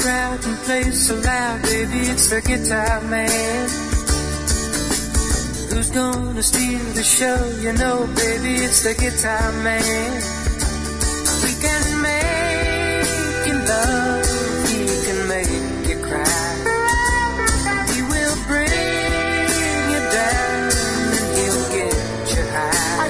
out and play so loud, baby, it's the guitar man. Who's gonna steal the show? You know, baby, it's the guitar man. He can make you love, he can make you cry. He will bring you down and he'll get you high.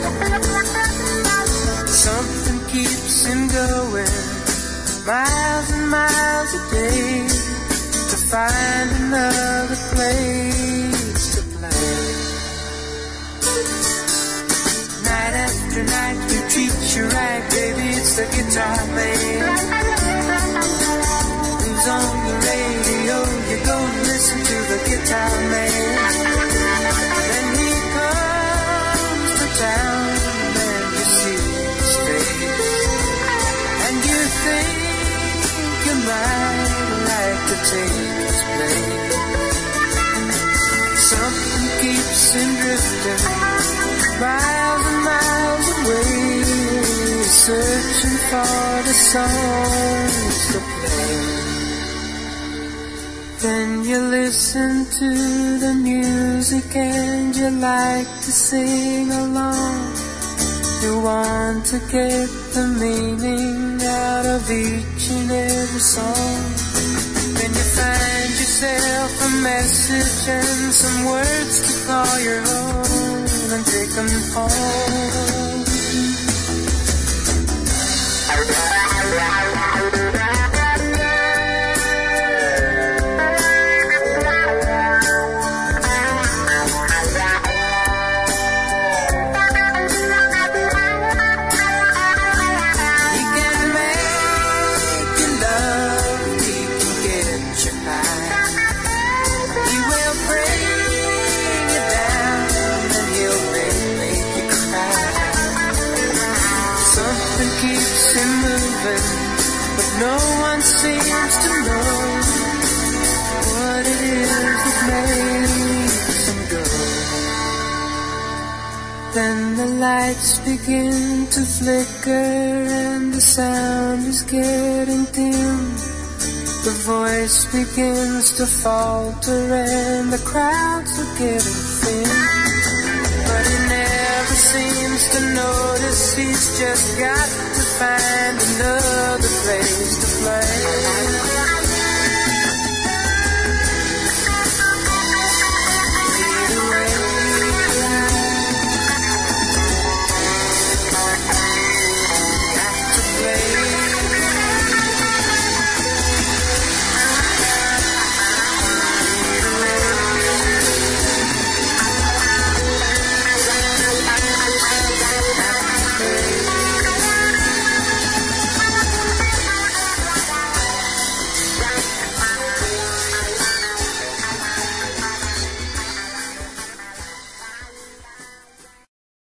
Something keeps him going miles and miles a day to find another place to play. Night after night he treats you right, baby, it's the guitar man. Who's on the radio? You go listen to the guitar man. Then he comes to town and you see his face, and you think you might like to take his place. Something keeps him drifting miles and miles away, searching for the songs to play. Then you listen to the music and you like to sing along. You want to get the meaning out of each and every song. Then you find yourself a message and some words to call your own and take them home. But no one seems to know what it is that makes him go. Then the lights begin to flicker and the sound is getting dim. The voice begins to falter and the crowds are getting thin. But he never seems to notice, he's just got to find another place to play.